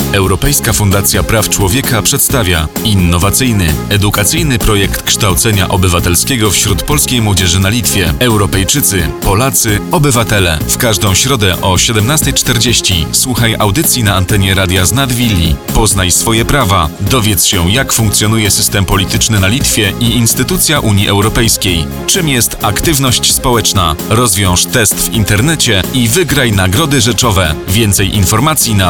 Europejska Fundacja Praw Człowieka przedstawia innowacyjny, edukacyjny projekt kształcenia obywatelskiego wśród polskiej młodzieży na Litwie. Europejczycy, Polacy, obywatele. W każdą środę o 17:40 słuchaj audycji na antenie Radia z Nadwilli. Poznaj swoje prawa, dowiedz się, jak funkcjonuje system polityczny na Litwie i instytucja Unii Europejskiej. Czym jest aktywność społeczna? Rozwiąż test w internecie i wygraj nagrody rzeczowe. Więcej informacji na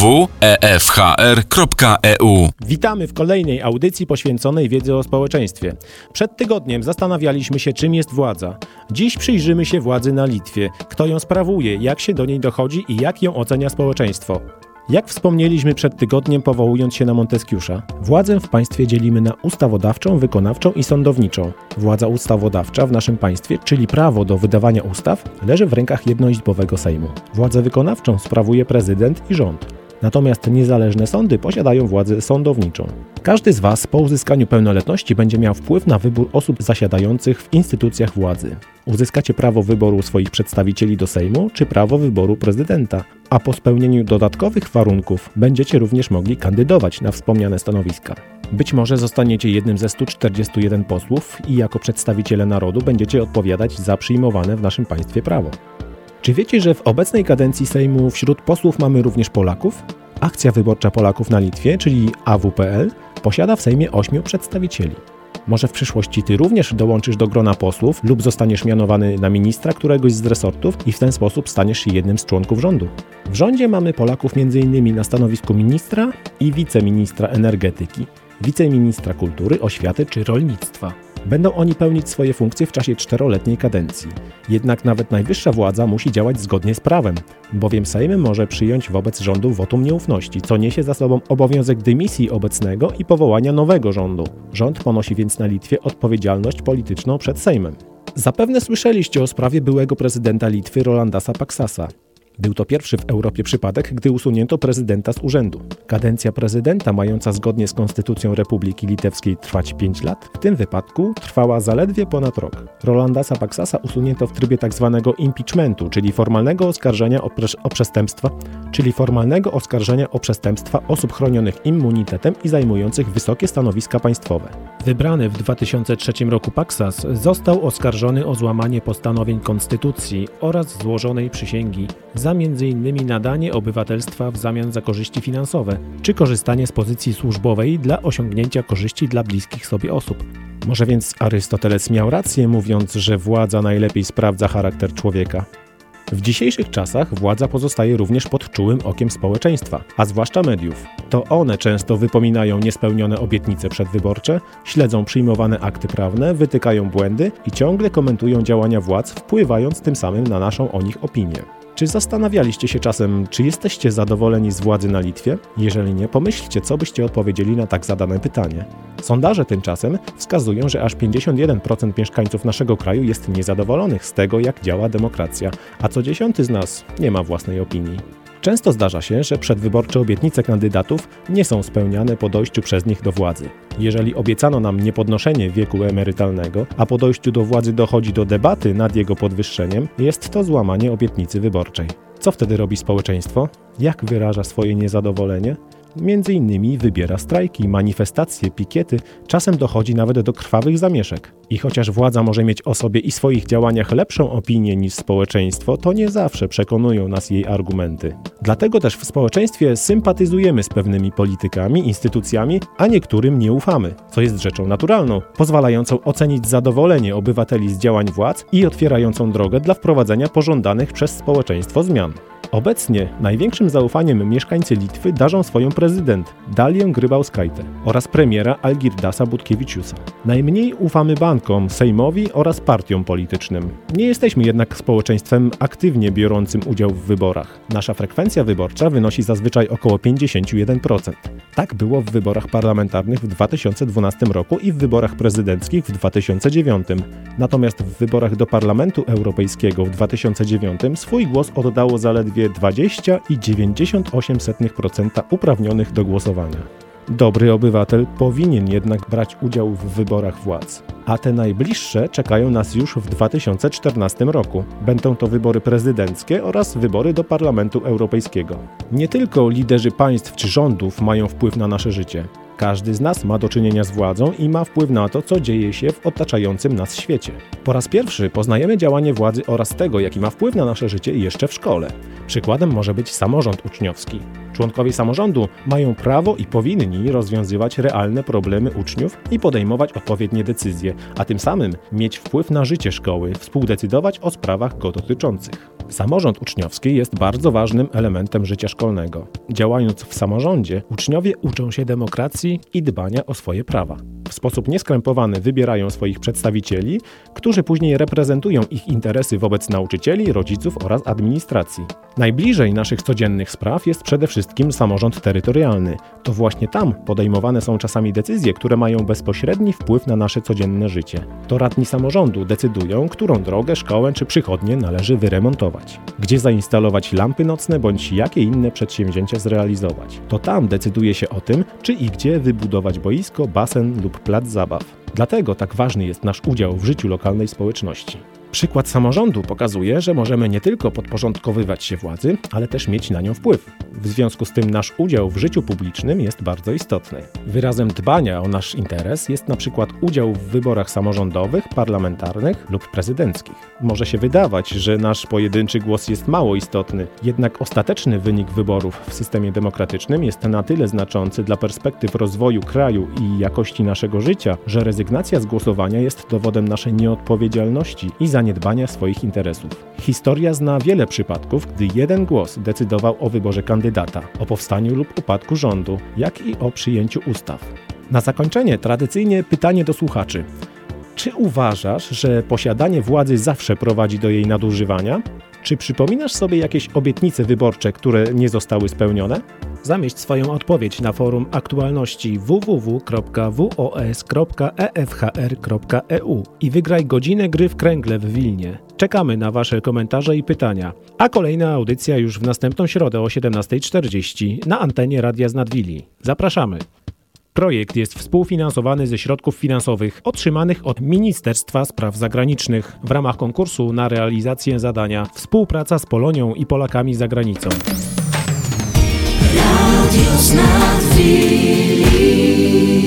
www.efhr.eu. Witamy w kolejnej audycji poświęconej wiedzy o społeczeństwie. Przed tygodniem zastanawialiśmy się, czym jest władza. Dziś przyjrzymy się władzy na Litwie. Kto ją sprawuje, jak się do niej dochodzi i jak ją ocenia społeczeństwo. Jak wspomnieliśmy przed tygodniem, powołując się na Monteskiusza, władzę w państwie dzielimy na ustawodawczą, wykonawczą i sądowniczą. Władza ustawodawcza w naszym państwie, czyli prawo do wydawania ustaw, leży w rękach jednoizbowego Sejmu. Władzę wykonawczą sprawuje prezydent i rząd. Natomiast niezależne sądy posiadają władzę sądowniczą. Każdy z Was po uzyskaniu pełnoletności będzie miał wpływ na wybór osób zasiadających w instytucjach władzy. Uzyskacie prawo wyboru swoich przedstawicieli do Sejmu czy prawo wyboru prezydenta, a po spełnieniu dodatkowych warunków będziecie również mogli kandydować na wspomniane stanowiska. Być może zostaniecie jednym ze 141 posłów i jako przedstawiciele narodu będziecie odpowiadać za przyjmowane w naszym państwie prawo. Czy wiecie, że w obecnej kadencji Sejmu wśród posłów mamy również Polaków? Akcja Wyborcza Polaków na Litwie, czyli AW.pl, posiada w Sejmie 8 przedstawicieli. Może w przyszłości Ty również dołączysz do grona posłów lub zostaniesz mianowany na ministra któregoś z resortów i w ten sposób staniesz się jednym z członków rządu. W rządzie mamy Polaków m.in. na stanowisku ministra i wiceministra energetyki, wiceministra kultury, oświaty czy rolnictwa. Będą oni pełnić swoje funkcje w czasie 4-letniej kadencji. Jednak nawet najwyższa władza musi działać zgodnie z prawem, bowiem Sejm może przyjąć wobec rządu wotum nieufności, co niesie za sobą obowiązek dymisji obecnego i powołania nowego rządu. Rząd ponosi więc na Litwie odpowiedzialność polityczną przed Sejmem. Zapewne słyszeliście o sprawie byłego prezydenta Litwy Rolandasa Paksasa. Był to pierwszy w Europie przypadek, gdy usunięto prezydenta z urzędu. Kadencja prezydenta, mająca zgodnie z Konstytucją Republiki Litewskiej trwać 5 lat, w tym wypadku trwała zaledwie ponad rok. Rolandasa Paksasa usunięto w trybie tzw. impeachmentu, czyli formalnego oskarżenia o przestępstwa osób chronionych immunitetem i zajmujących wysokie stanowiska państwowe. Wybrany w 2003 roku Paksas został oskarżony o złamanie postanowień Konstytucji oraz złożonej przysięgi za m.in. nadanie obywatelstwa w zamian za korzyści finansowe, czy korzystanie z pozycji służbowej dla osiągnięcia korzyści dla bliskich sobie osób. Może więc Arystoteles miał rację, mówiąc, że władza najlepiej sprawdza charakter człowieka. W dzisiejszych czasach władza pozostaje również pod czułym okiem społeczeństwa, a zwłaszcza mediów. To one często wypominają niespełnione obietnice przedwyborcze, śledzą przyjmowane akty prawne, wytykają błędy i ciągle komentują działania władz, wpływając tym samym na naszą o nich opinię. Czy zastanawialiście się czasem, czy jesteście zadowoleni z władzy na Litwie? Jeżeli nie, pomyślcie, co byście odpowiedzieli na tak zadane pytanie. Sondaże tymczasem wskazują, że aż 51% mieszkańców naszego kraju jest niezadowolonych z tego, jak działa demokracja, a co 10 z nas nie ma własnej opinii. Często zdarza się, że przedwyborcze obietnice kandydatów nie są spełniane po dojściu przez nich do władzy. Jeżeli obiecano nam niepodnoszenie wieku emerytalnego, a po dojściu do władzy dochodzi do debaty nad jego podwyższeniem, jest to złamanie obietnicy wyborczej. Co wtedy robi społeczeństwo? Jak wyraża swoje niezadowolenie? Między innymi wybiera strajki, manifestacje, pikiety, czasem dochodzi nawet do krwawych zamieszek. I chociaż władza może mieć o sobie i swoich działaniach lepszą opinię niż społeczeństwo, to nie zawsze przekonują nas jej argumenty. Dlatego też w społeczeństwie sympatyzujemy z pewnymi politykami, instytucjami, a niektórym nie ufamy, co jest rzeczą naturalną, pozwalającą ocenić zadowolenie obywateli z działań władz i otwierającą drogę dla wprowadzenia pożądanych przez społeczeństwo zmian. Obecnie największym zaufaniem mieszkańcy Litwy darzą swoją prezydent Dalię Grybauskaitę oraz premiera Algirdasa Butkevičiusa. Najmniej ufamy bankom, Sejmowi oraz partiom politycznym. Nie jesteśmy jednak społeczeństwem aktywnie biorącym udział w wyborach. Nasza frekwencja wyborcza wynosi zazwyczaj około 51%. Tak było w wyborach parlamentarnych w 2012 roku i w wyborach prezydenckich w 2009. Natomiast w wyborach do Parlamentu Europejskiego w 2009 swój głos oddało zaledwie 20,98% uprawnionych do głosowania. Dobry obywatel powinien jednak brać udział w wyborach władz. A te najbliższe czekają nas już w 2014 roku. Będą to wybory prezydenckie oraz wybory do Parlamentu Europejskiego. Nie tylko liderzy państw czy rządów mają wpływ na nasze życie. Każdy z nas ma do czynienia z władzą i ma wpływ na to, co dzieje się w otaczającym nas świecie. Po raz pierwszy poznajemy działanie władzy oraz tego, jaki ma wpływ na nasze życie jeszcze w szkole. Przykładem może być samorząd uczniowski. Członkowie samorządu mają prawo i powinni rozwiązywać realne problemy uczniów i podejmować odpowiednie decyzje, a tym samym mieć wpływ na życie szkoły, współdecydować o sprawach go dotyczących. Samorząd uczniowski jest bardzo ważnym elementem życia szkolnego. Działając w samorządzie, uczniowie uczą się demokracji i dbania o swoje prawa. W sposób nieskrępowany wybierają swoich przedstawicieli, którzy później reprezentują ich interesy wobec nauczycieli, rodziców oraz administracji. Najbliżej naszych codziennych spraw jest przede wszystkim samorząd terytorialny. To właśnie tam podejmowane są czasami decyzje, które mają bezpośredni wpływ na nasze codzienne życie. To radni samorządu decydują, którą drogę, szkołę czy przychodnię należy wyremontować, gdzie zainstalować lampy nocne bądź jakie inne przedsięwzięcia zrealizować. To tam decyduje się o tym, czy i gdzie wybudować boisko, basen lub plac zabaw. Dlatego tak ważny jest nasz udział w życiu lokalnej społeczności. Przykład samorządu pokazuje, że możemy nie tylko podporządkowywać się władzy, ale też mieć na nią wpływ. W związku z tym nasz udział w życiu publicznym jest bardzo istotny. Wyrazem dbania o nasz interes jest na przykład udział w wyborach samorządowych, parlamentarnych lub prezydenckich. Może się wydawać, że nasz pojedynczy głos jest mało istotny, jednak ostateczny wynik wyborów w systemie demokratycznym jest na tyle znaczący dla perspektyw rozwoju kraju i jakości naszego życia, że rezygnacja z głosowania jest dowodem naszej nieodpowiedzialności i zaniedbania swoich interesów. Historia zna wiele przypadków, gdy jeden głos decydował o wyborze kandydata, o powstaniu lub upadku rządu, jak i o przyjęciu ustaw. Na zakończenie tradycyjnie pytanie do słuchaczy. Czy uważasz, że posiadanie władzy zawsze prowadzi do jej nadużywania? Czy przypominasz sobie jakieś obietnice wyborcze, które nie zostały spełnione? Zamieść swoją odpowiedź na forum aktualności www.wos.efhr.eu i wygraj godzinę gry w kręgle w Wilnie. Czekamy na Wasze komentarze i pytania. A kolejna audycja już w następną środę o 17:40 na antenie Radia z Nadwili. Zapraszamy! Projekt jest współfinansowany ze środków finansowych otrzymanych od Ministerstwa Spraw Zagranicznych w ramach konkursu na realizację zadania Współpraca z Polonią i Polakami za granicą. Radio z Nadwili.